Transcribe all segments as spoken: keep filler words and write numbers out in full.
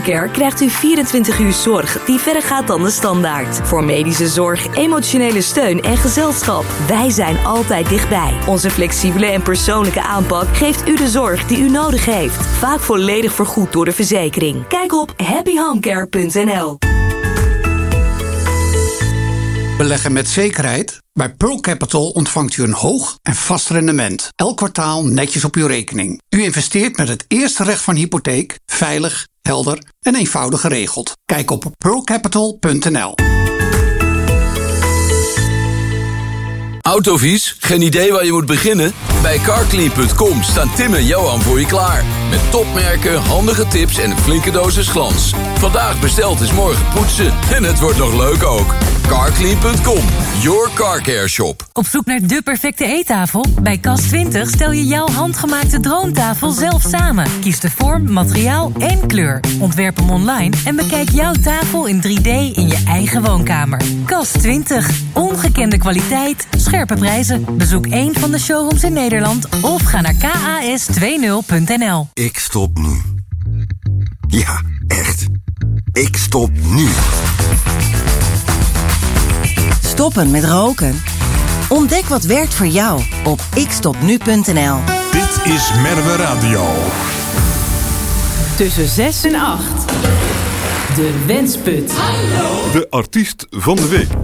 Care krijgt u vierentwintig uur zorg die verder gaat dan de standaard. Voor medische zorg, emotionele steun en gezelschap. Wij zijn altijd dichtbij. Onze flexibele en persoonlijke aanpak geeft u de zorg die u nodig heeft. Vaak volledig vergoed door de verzekering. Kijk op happy home care punt n l. Beleggen met zekerheid? Bij Pearl Capital ontvangt u een hoog en vast rendement. Elk kwartaal netjes op uw rekening. U investeert met het eerste recht van hypotheek, veilig, helder en eenvoudig geregeld. Kijk op pearl capital punt n l. Autovies? Geen idee waar je moet beginnen? Bij carclean punt com staan Tim en Johan voor je klaar. Met topmerken, handige tips en een flinke dosis glans. Vandaag besteld is morgen poetsen. En het wordt nog leuk ook. carclean punt com, your car care shop. Op zoek naar de perfecte eettafel? Bij Kas twintig stel je jouw handgemaakte droomtafel zelf samen. Kies de vorm, materiaal en kleur. Ontwerp hem online en bekijk jouw tafel in drie D in je eigen woonkamer. Kas twintig. Ongekende kwaliteit, scherpe prijzen. Bezoek één van de showrooms in Nederland of ga naar k a s twintig punt n l. Ik stop nu. Ja, echt. Ik stop nu. Stoppen met roken? Ontdek wat werkt voor jou op ik stop nu punt n l. Dit is Merwe Radio. Tussen zes en acht. De Wensput. Hallo. De artiest van de week.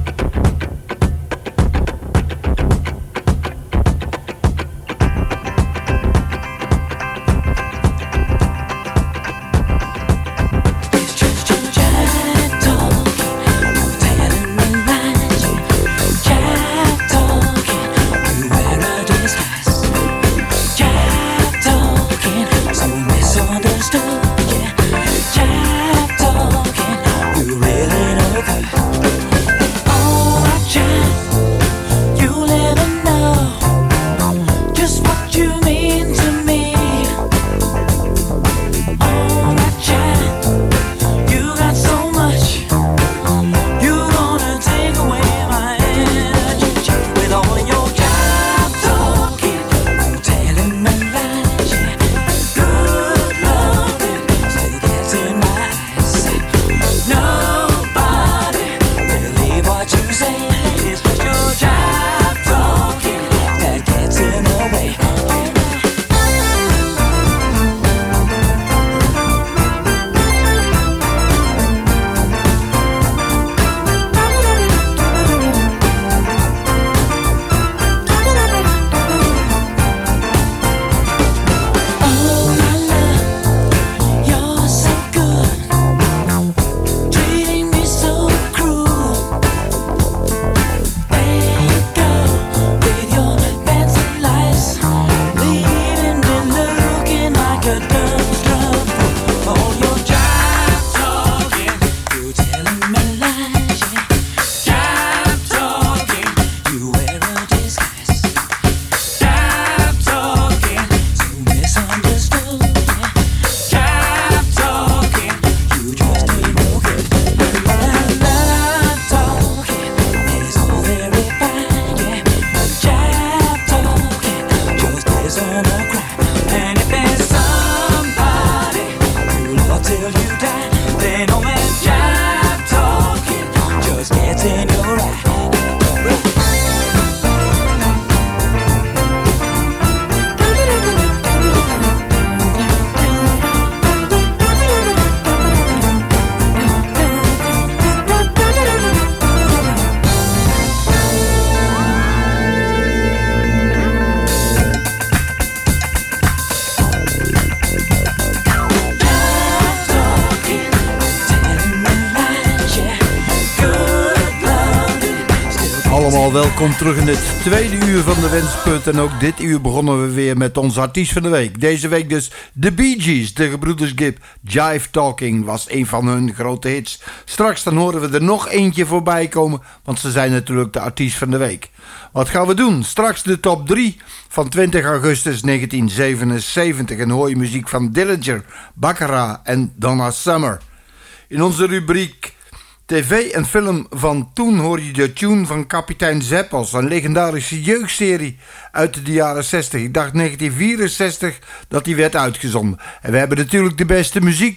Welkom terug in het tweede uur van de Wensput. En ook dit uur begonnen we weer met onze artiest van de week. Deze week dus de Bee Gees, de gebroeders Gibb. Jive Talking was een van hun grote hits. Straks dan horen we er nog eentje voorbij komen, want ze zijn natuurlijk de artiest van de week. Wat gaan we doen? Straks de top drie van twintig augustus negentien zevenenzeventig. En hoor je muziek van Dillinger, Baccarat en Donna Summer. In onze rubriek tv en film van toen hoor je de tune van Kapitein Zeppels, een legendarische jeugdserie uit de jaren zestig. Ik dacht negentien vierenzestig dat die werd uitgezonden. En we hebben natuurlijk de beste muziek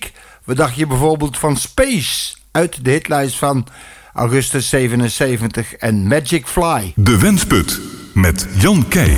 Wat dacht je bijvoorbeeld van Space uit de hitlijst van augustus zevenenzeventig en Magic Fly? De Wensput met Jan Keij.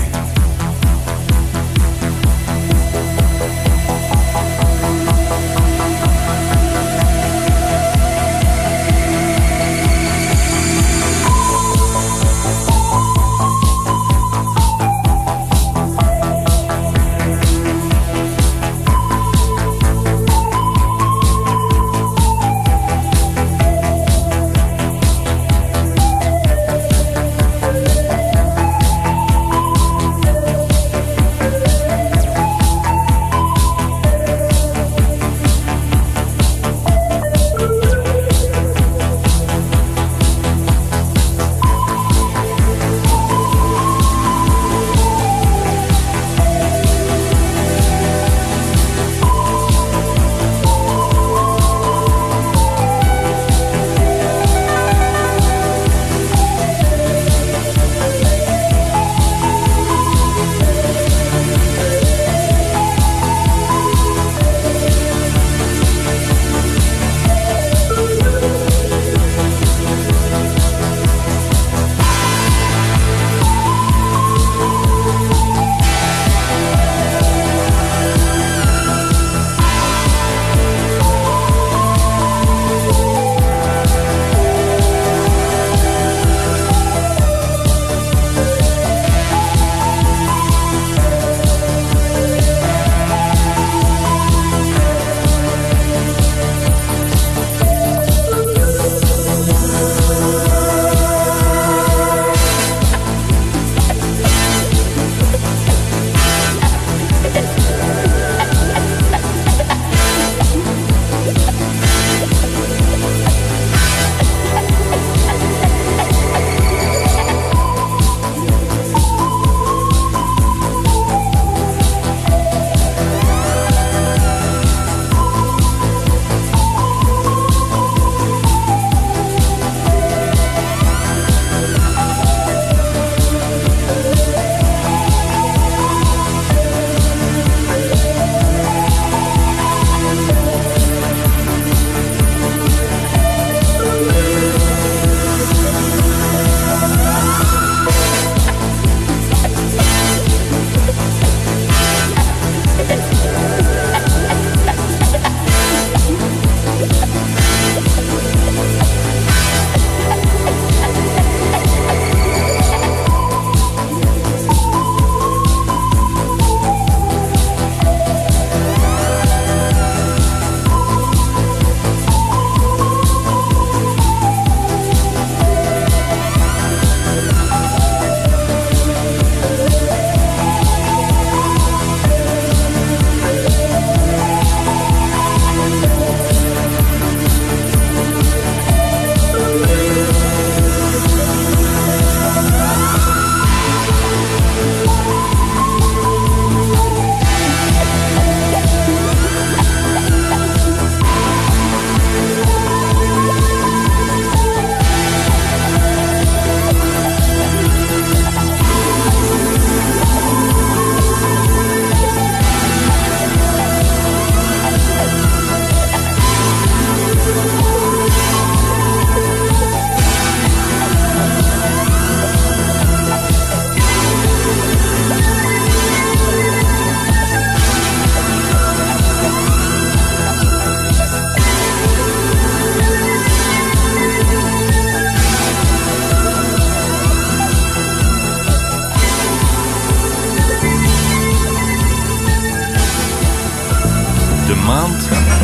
maand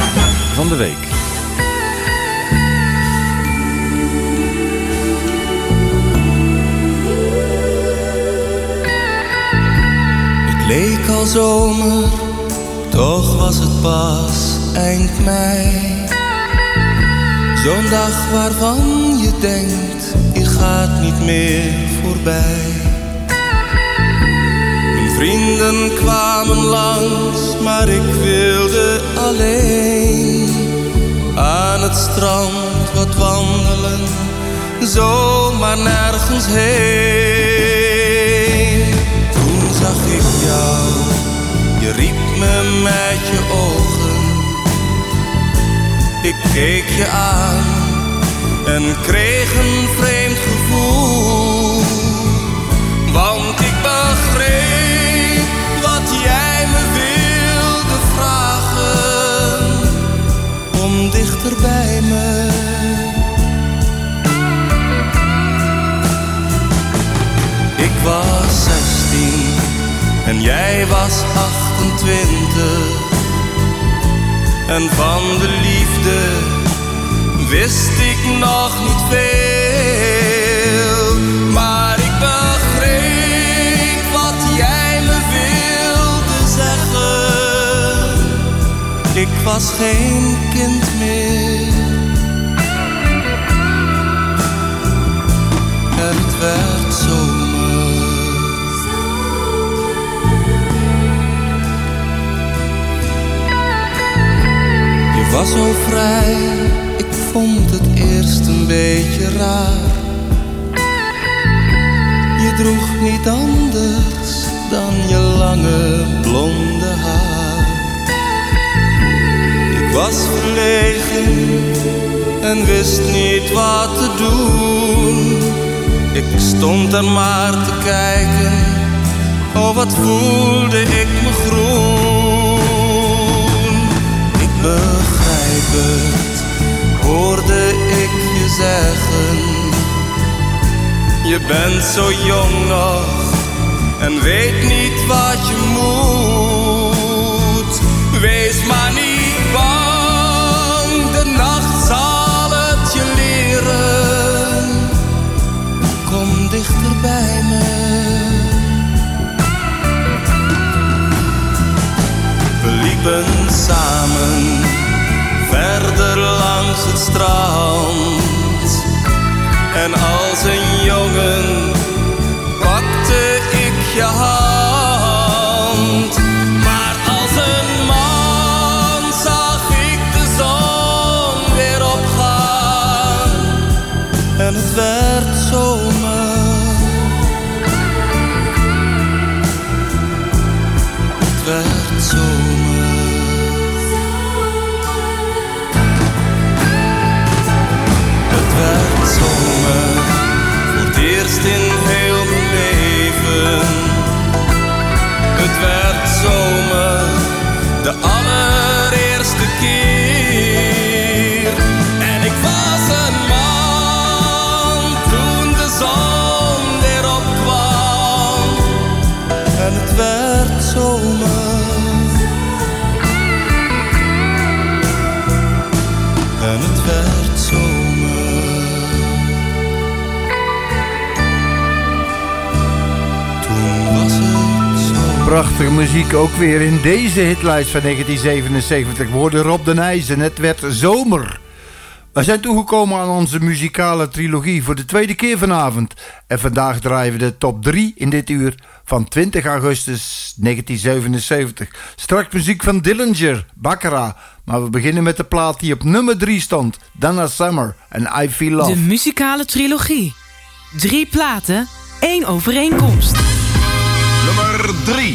van de week. Het leek al zomer, toch was het pas eind mei. Zo'n dag waarvan je denkt, je gaat niet meer voorbij. Mijn vrienden kwamen langs, maar ik wilde alleen aan het strand wat wandelen, zomaar nergens heen. Toen zag ik jou, je riep me met je ogen. Ik keek je aan en kreeg een vreemd gevoel, want ik begreep wat jij me wilde vragen, om dichter bij me. Ik was zestien en jij was achtentwintig. En van de liefde wist ik nog niet veel, maar ik begreep wat jij me wilde zeggen. Ik was geen kind meer en het werd zomer. Je was zo vrij, ik vond het eerst een beetje raar. Je droeg niet anders dan je lange blonde haar. Ik was verlegen en wist niet wat te doen. Ik stond er maar te kijken, oh wat voelde ik me groen. Ik begrijp het, hoorde ik je zeggen. Je bent zo jong nog en weet niet wat je moet. Wees maar niet bang, de nacht zal het je leren. Kom dichter bij me. We liepen samen verder langs het strand. En als een jongen pakte ik je hand. Maar als een man zag ik de zon weer opgaan. En het werd zomer. Het werd zomer. Het werd zomer, voor het eerst in heel mijn leven. Het werd zomer, de allereerste keer. En ik was een man toen de zon weer opkwam. En het werd zomer. En het werd zomer. Toen was het zomer. Prachtige muziek ook weer in deze hitlijst van negentien zevenenzeventig. We hoorden Rob de Nijs en het werd zomer. We zijn toegekomen aan onze muzikale trilogie voor de tweede keer vanavond. En vandaag draaien we de top drie in dit uur van twintig augustus negentien zevenenzeventig. Straks muziek van Dillinger, Baccarat. Maar we beginnen met de plaat die op nummer drie stond. Donna Summer en I Feel Love. De muzikale trilogie. Drie platen, één overeenkomst. Nummer drie.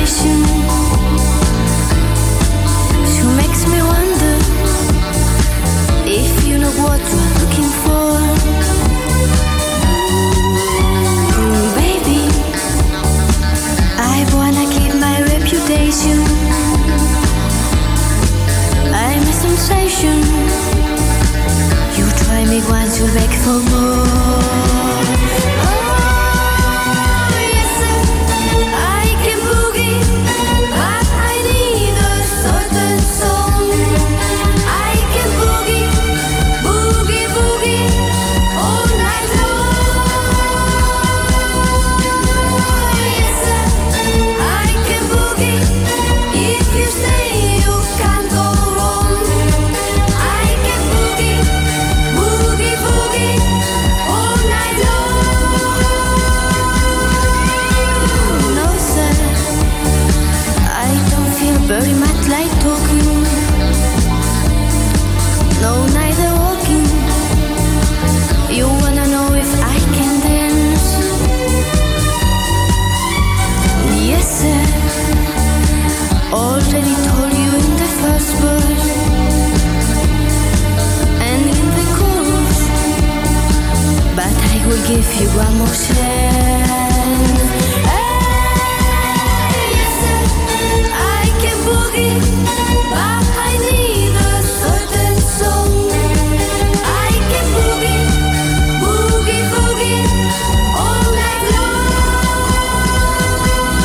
sensation. She makes me wonder if you know what you're looking for. Mm, baby, I wanna keep my reputation. I'm a sensation. You try me once, you'll beg for more. Very much like talking, no, neither walking. You wanna know if I can dance? Yes, sir. Already told you in the first verse and in the chorus, but I will give you one more chance. But I need a certain song. I can boogie, boogie, boogie all night long.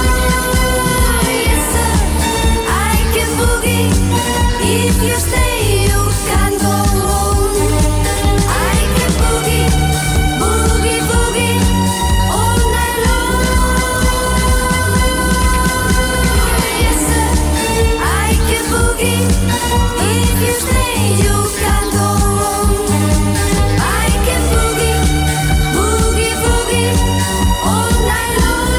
Yes, sir, I can boogie. If you stay, you can't go wrong. I can boogie, boogie, boogie all night long. Yes, sir, I can boogie. If you stay, you can't go wrong. I can boogie, boogie, boogie all night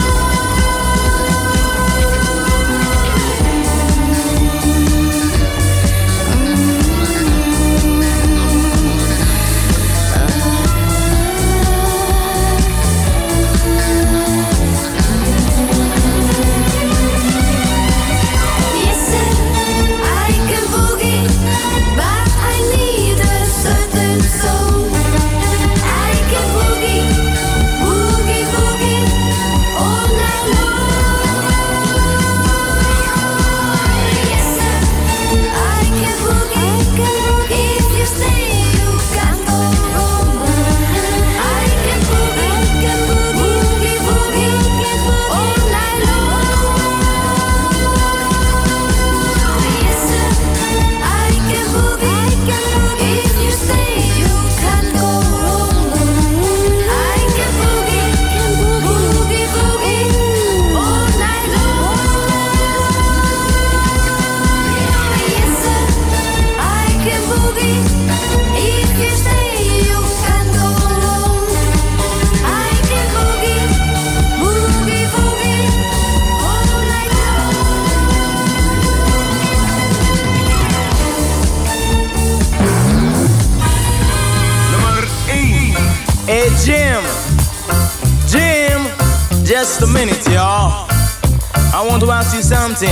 Just a minute, y'all. I want to ask you something.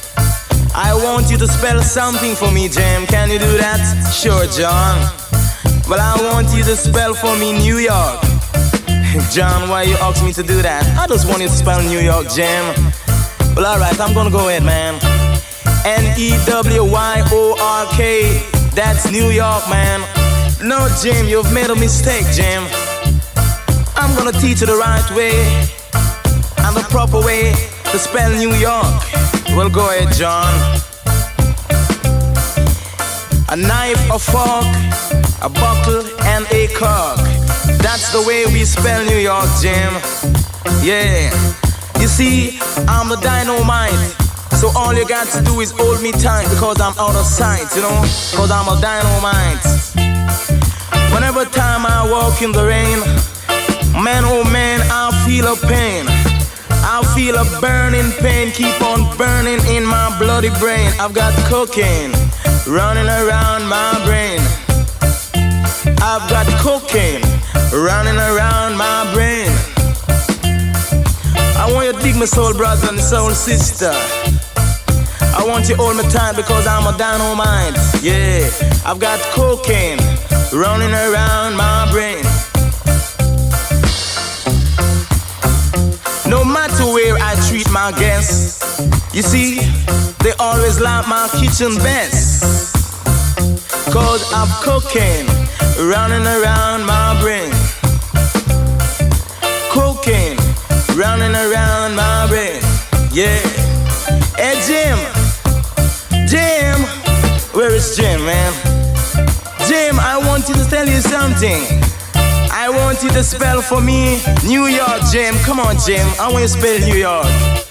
I want you to spell something for me, Jim. Can you do that? Sure, John. Well, I want you to spell for me New York. John, why you ask me to do that? I just want you to spell New York, Jim. Well, alright, I'm gonna go ahead, man. N E W Y O R K. That's New York, man. No, Jim, you've made a mistake, Jim. I'm gonna teach you the right way and the proper way to spell New York. Well, go ahead, John. A knife, a fork, a bottle, and a cork. That's the way we spell New York, Jim. Yeah. You see, I'm the dynamite. So all you got to do is hold me tight because I'm out of sight, you know? Because I'm a dynamite. Whenever time I walk in the rain, man, oh man, I feel a pain. I feel a burning pain, keep on burning in my bloody brain. I've got cocaine running around my brain. I've got cocaine running around my brain. I want you you dig my soul brother and soul sister. I want you hold me tight because I'm a dynamite. Yeah, I've got cocaine running around my brain. No matter where I treat my guests, you see, they always like my kitchen best. Cause I've cocaine running around my brain. Cocaine running around my brain. Yeah. Hey Jim, Jim, where is Jim, man? Jim, I want you to tell you something. I want you to spell for me New York, Jim. Come on, Jim, I want you to spell New York.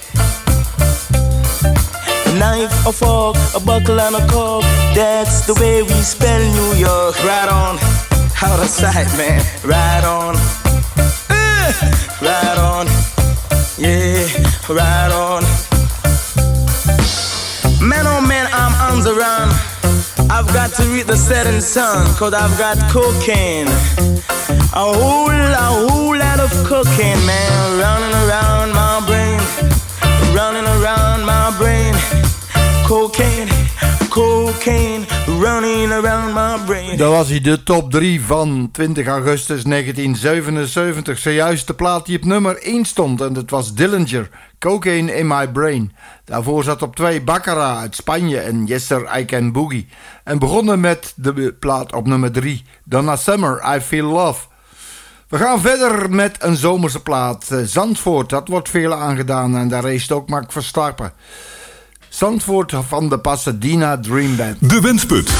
A knife, a fork, a buckle and a cork. That's the way we spell New York. Right on, out of sight, man. Right on, uh, right on, yeah, right on. Man, oh man, I'm on the run. I've got to reach the setting sun, cause I've got cocaine. A whole, a whole lot of cocaine, man, running around my brain. Running around my brain. Cocaine, cocaine, running around my brain. Dat was hij, de top drie van twintig augustus negentien zevenenzeventig. Zojuist de plaat die op nummer één stond. En dat was Dillinger, Cocaine in My Brain. Daarvoor zat op twee Baccarat uit Spanje en Yesser I Can Boogie. En begonnen met de plaat op nummer drie, Donna Summer, I Feel Love. We gaan verder met een zomerse plaat. Zandvoort, dat wordt veel aangedaan en daar race ook Max Verstappen. Zandvoort van de Pasadena Dream Band. De Wensput.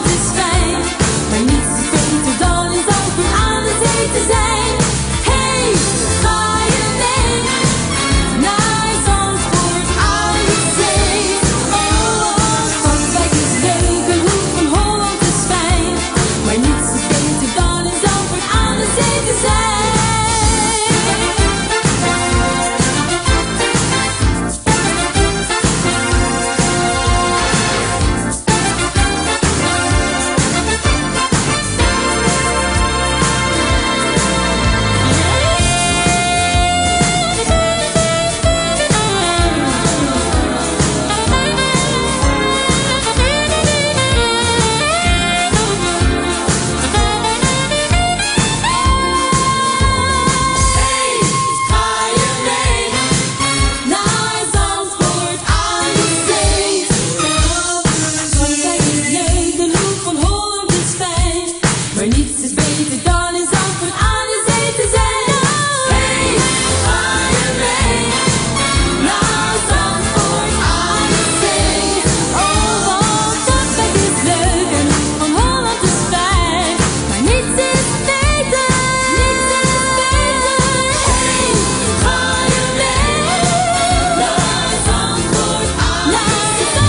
Hey,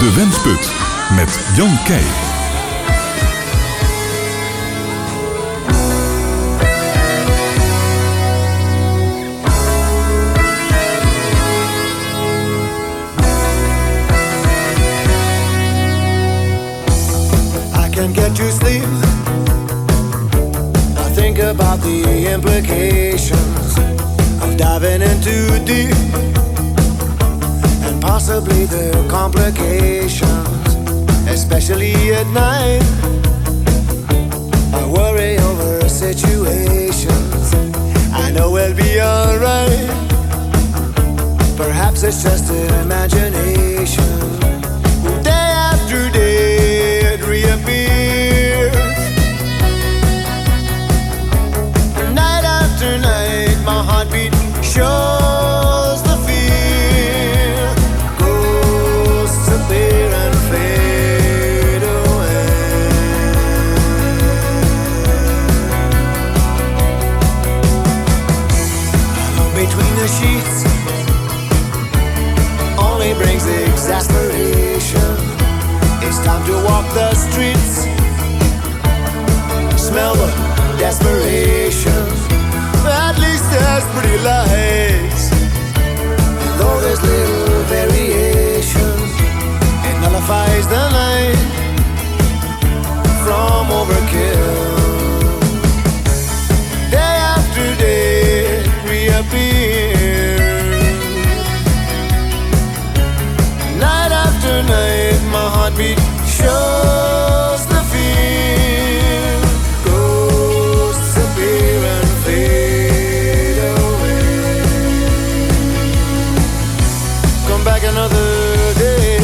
De Wensput met Jan Keij. Can't get to sleep. I think about the implications of diving in too deep, and possibly the complications, especially at night. I worry over situations. I know we'll be alright. Perhaps it's just imagination. Day after day it reappears. Night after night my heartbeat shows the fear. Ghosts appear and fade away. Alone between the sheets only brings exasperation. It's time to walk the streets, smell the desperation. At least there's pretty lights, and though there's little variation, it nullifies the night from overkill. Day after day it reappears. Night after night my heartbeat shows the fear. Ghosts appear and fade away. Come back another day.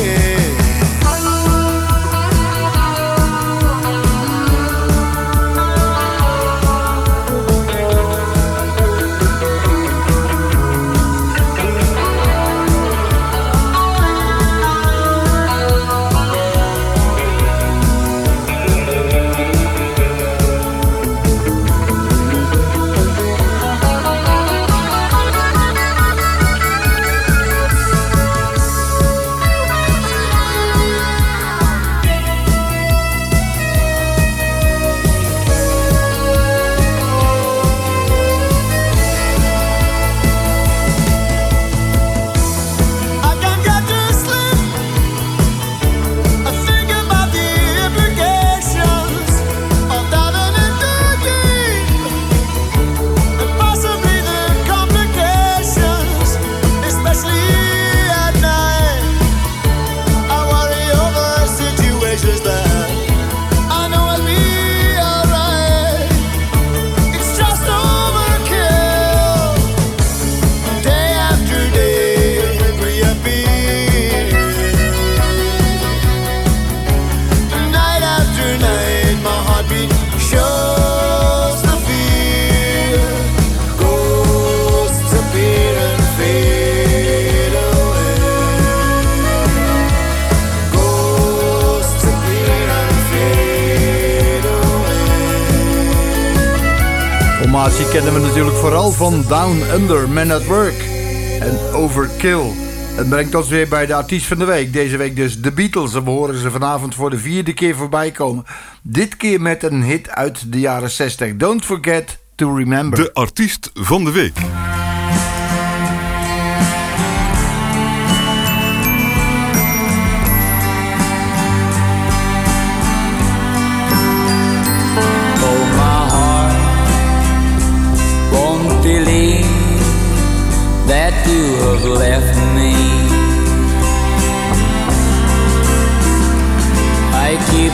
Die kennen we natuurlijk vooral van Down Under, Man at Work en Overkill. Het brengt ons weer bij de artiest van de week. Deze week dus de Beatles. En we horen ze vanavond voor de vierde keer voorbij komen. Dit keer met een hit uit de jaren zestig. Don't Forget to Remember. De artiest van de week. Believe that you have left me. I keep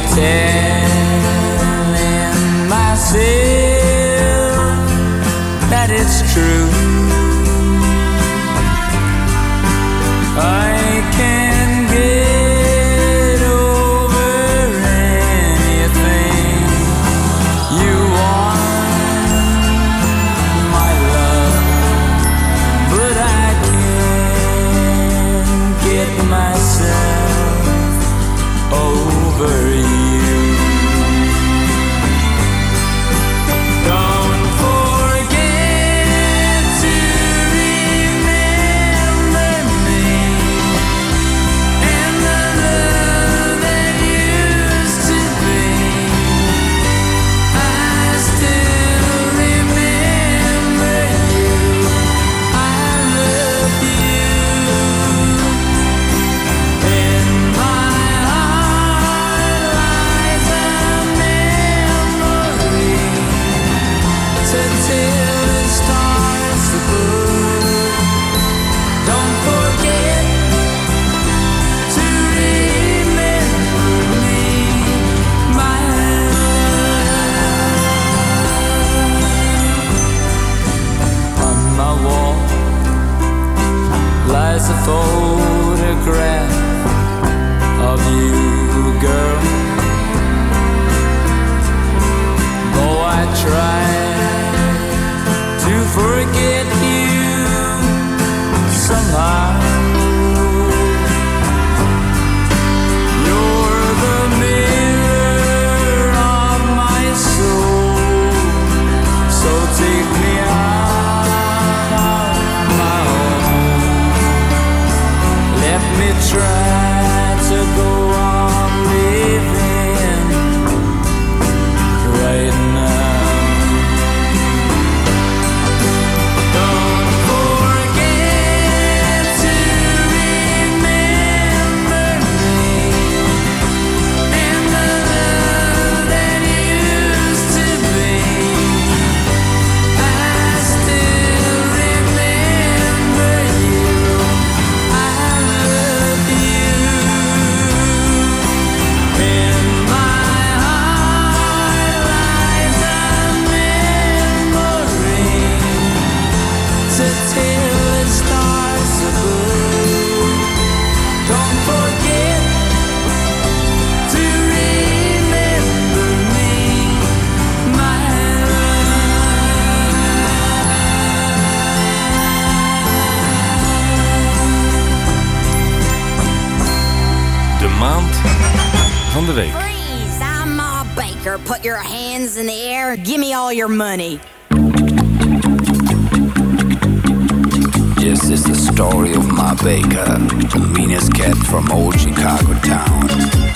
telling myself that it's true. I can get over anything you want. Myself over you. Don't forget forget you somehow. You're the mirror of my soul, so take me out of my home. Let me try to go on living right now. Don't forget to remember me and the love that used to be. I still remember you. I love you. In my heart lies a memory to tell the stars above. Don't forget to remember me, my De maand van de week. Freeze! I'm Ma Baker. Put your hands in the air. Give me all your money. This is the story of Ma Baker, the meanest cat from old Chicago town.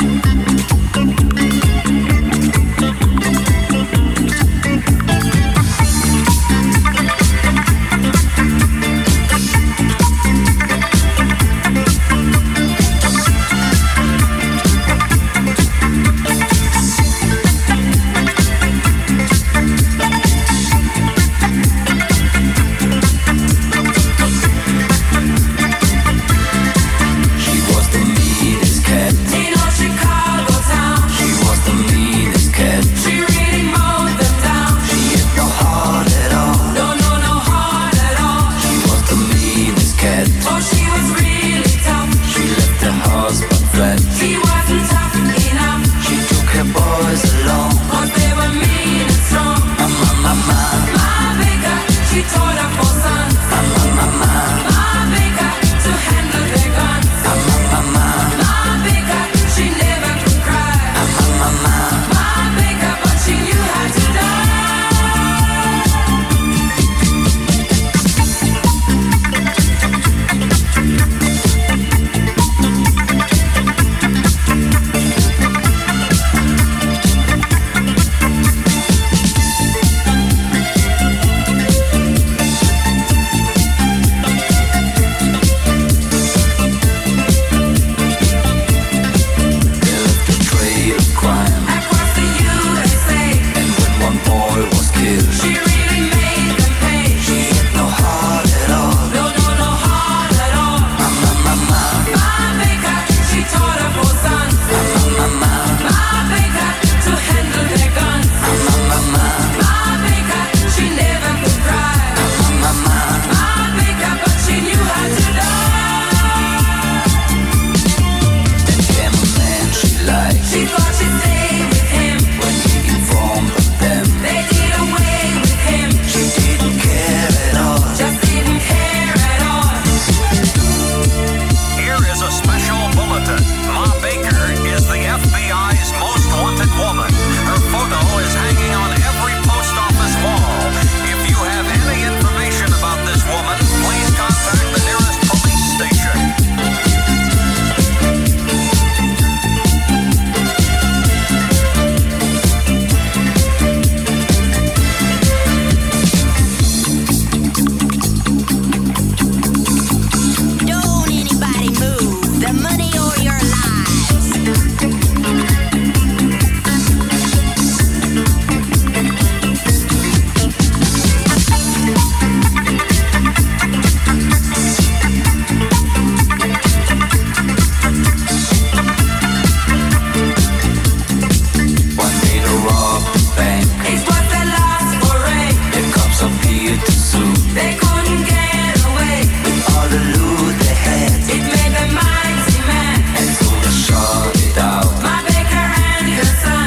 She was the meanest cat.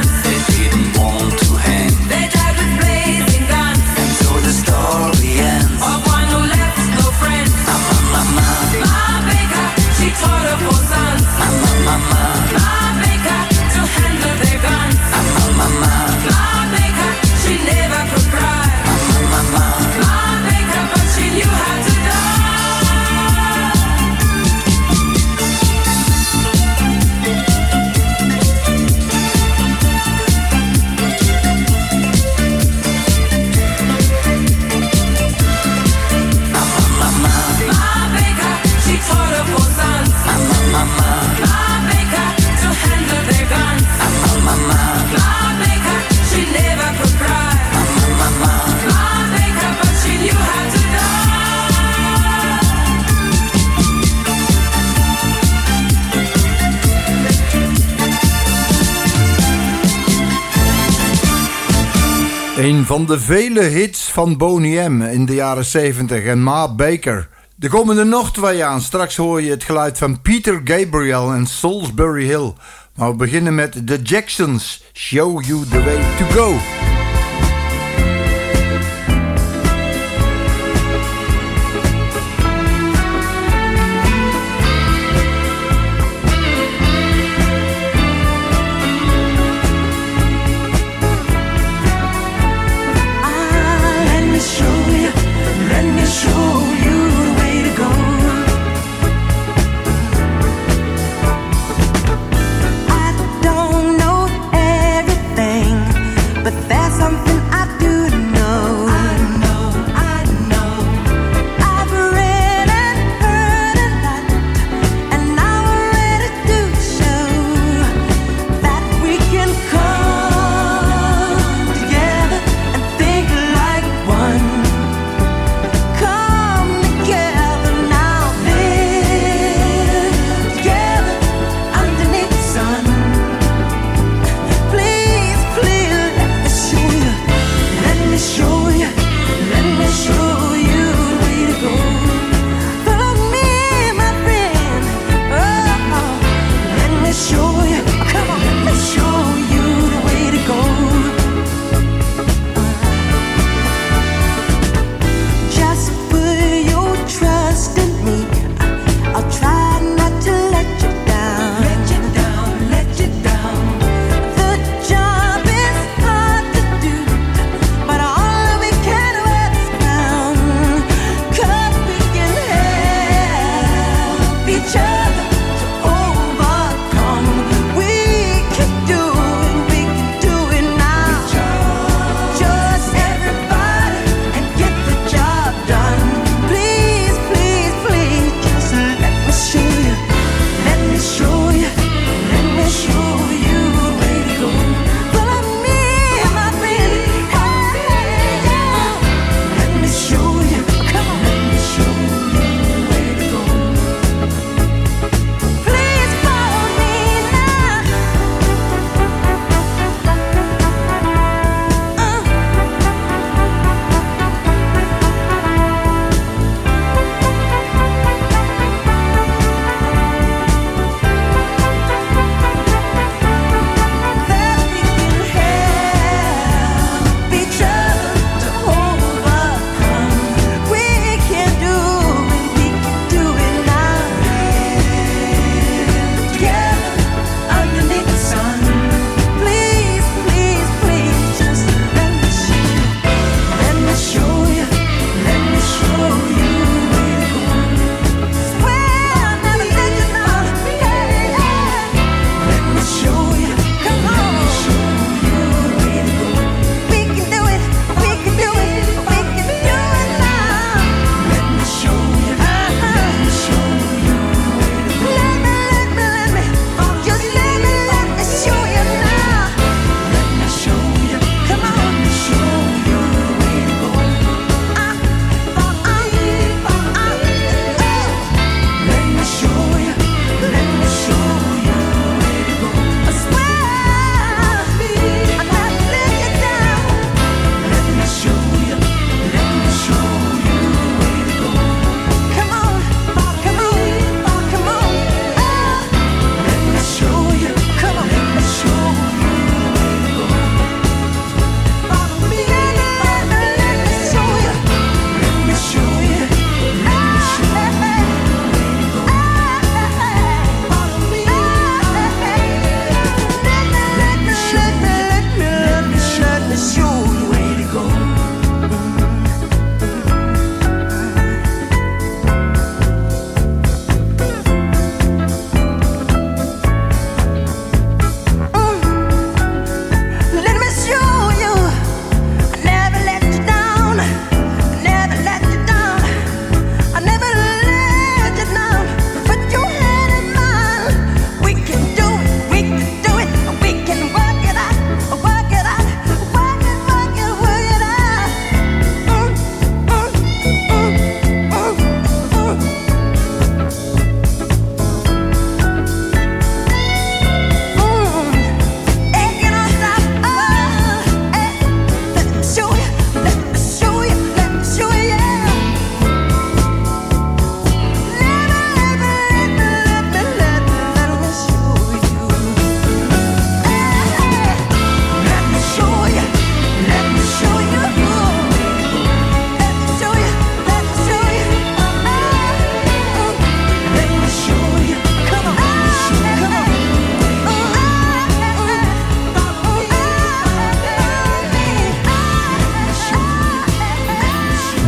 story ends. Een van de vele hits van Boney M in de jaren zeventig en Ma Baker. Er komen er nog twee aan. Straks hoor je het geluid van Peter Gabriel en Salisbury Hill. Maar we beginnen met The Jacksons. Show You The Way To Go. But that's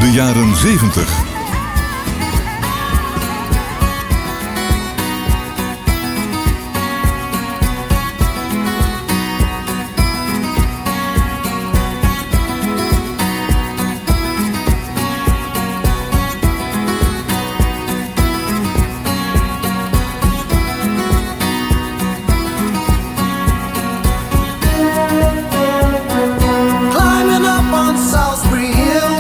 de jaren zeventig. Climbing up on Salisbury Hill,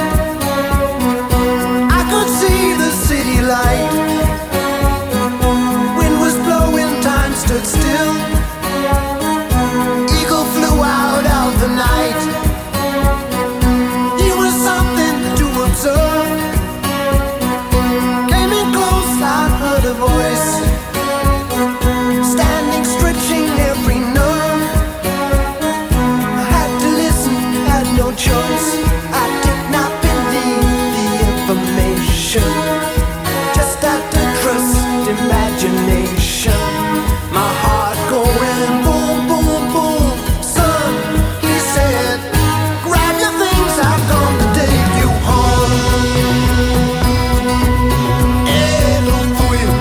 I could see the city light. Wind was blowing, time stood still. Eagle flew out of the night. He was something to observe. Came in close, I heard a voice, standing, stretching every nerve. I had to listen, had no choice. I did not believe the information, just had to trust imagination. My heart going boom, boom, boom. Son, he said, grab your things, I've come to take you home. Eh, don't fool you.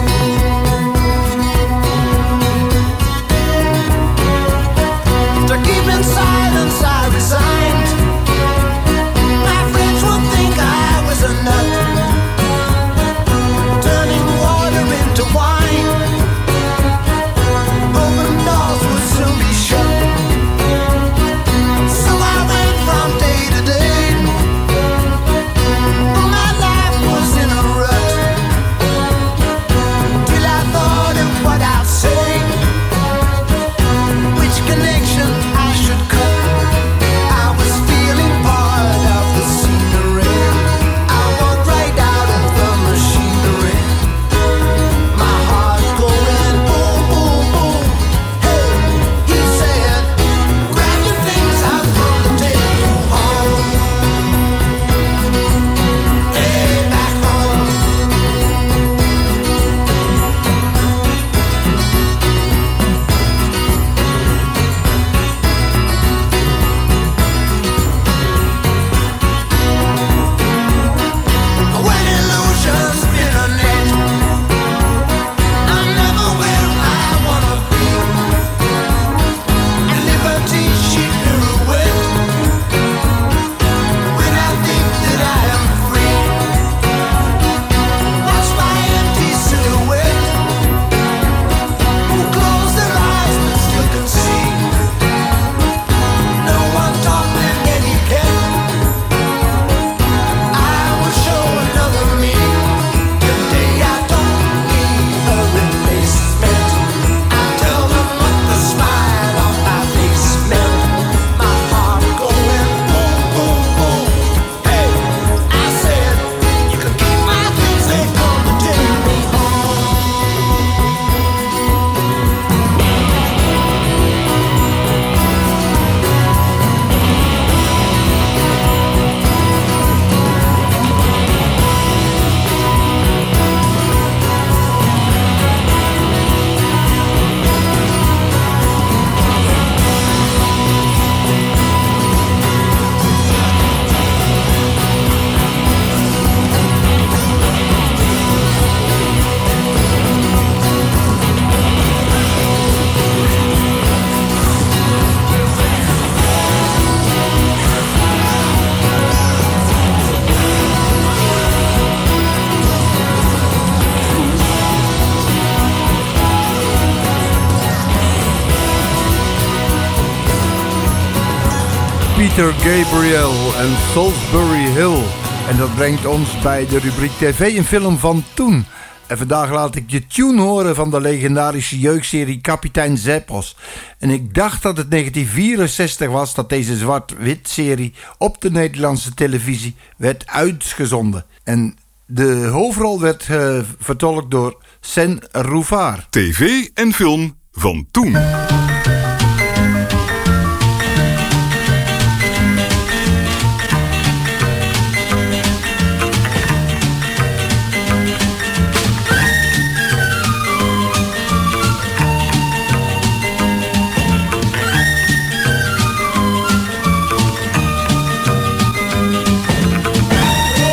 To keep in silence, I resigned. My friends would think I was a nut, turning water into wine. Open doors would soon be shut. So I went from day to day. My life was in a rut, till I thought of what I'd say, which connection I should cut. I was feeling part of the scenery. I walked right out of the machinery. My heart going boom, boom, boom. Hey, he said, grab your things, I've come to take you home. Hey, back home. When illusions spin a net, I'm never where I wanna be. And liberty she pirouette, when I think that I am free. Watch my empty silhouette, who close their eyes but still can see. No one taught them etiquette. I will show another me. Today I don't need a replacement. I tell them what the smile on my face meant. My heart going boom, boom, boom. Hey, I said, you can keep my things, they come to take me home. Peter Gabriel en Salisbury Hill. En dat brengt ons bij de rubriek T V en film van toen. En vandaag laat ik je tune horen van de legendarische jeugdserie Kapitein Zeppos. En ik dacht dat het negentien vierenzestig was dat deze zwart-wit serie op de Nederlandse televisie werd uitgezonden. En de hoofdrol werd uh, vertolkt door Sen Rouvaar. T V en film van toen. Hey,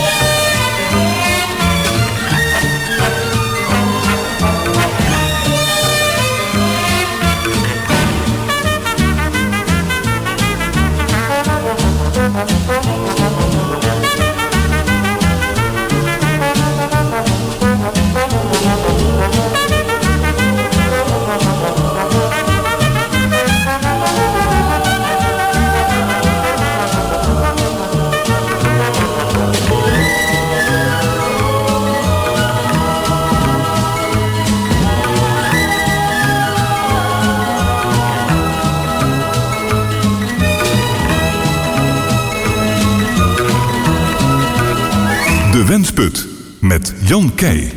De Wensput met Jan Keij.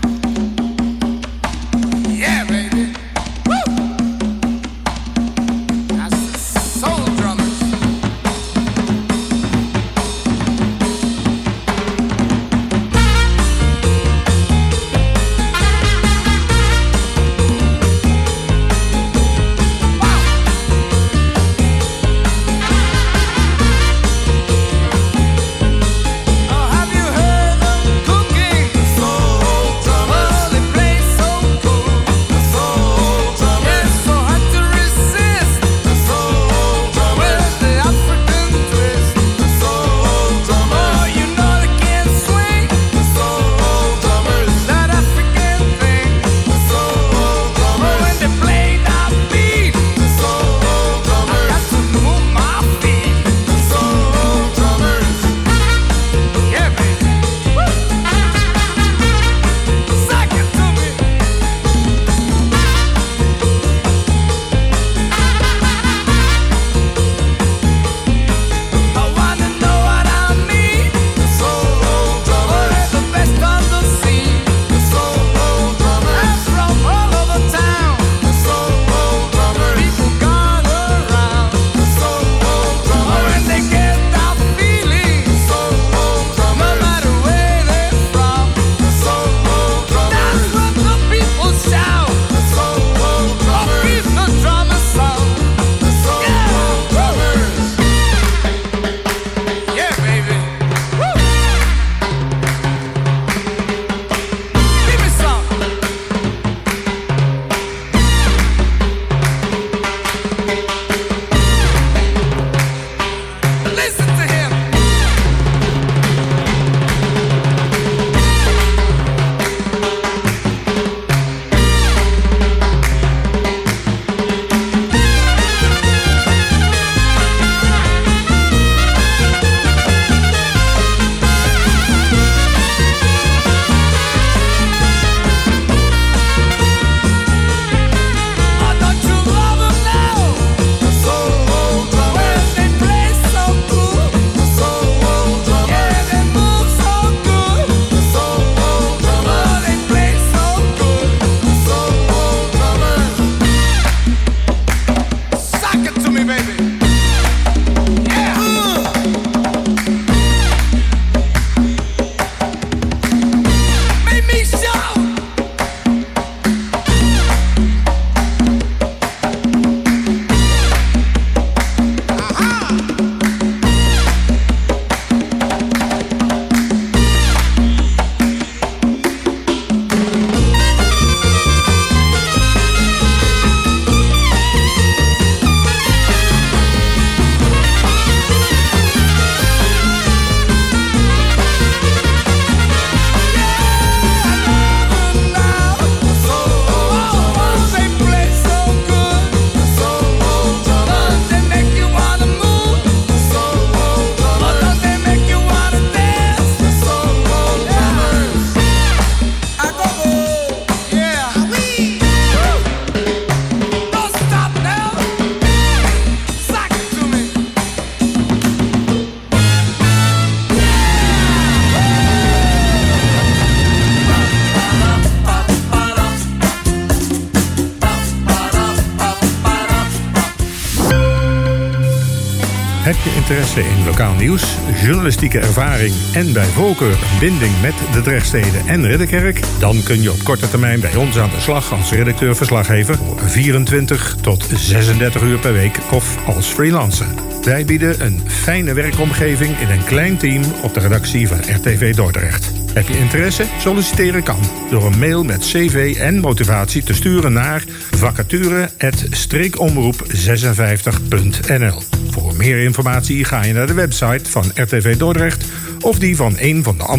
Yeah, baby. Woo! That's the soul drummers. Heb je interesse in lokaal nieuws, journalistieke ervaring en bij voorkeur een binding met de Drechtsteden en Ridderkerk? Dan kun je op korte termijn bij ons aan de slag als redacteur-verslaggever vierentwintig tot zesendertig uur per week of als freelancer. Wij bieden een fijne werkomgeving in een klein team op de redactie van R T V Dordrecht. Heb je interesse? Solliciteren kan door een mail met cv en motivatie te sturen naar vacature apenstaartje streekomroep zesenvijftig punt n l. Voor meer informatie ga je naar de website van R T V Dordrecht of die van een van de andere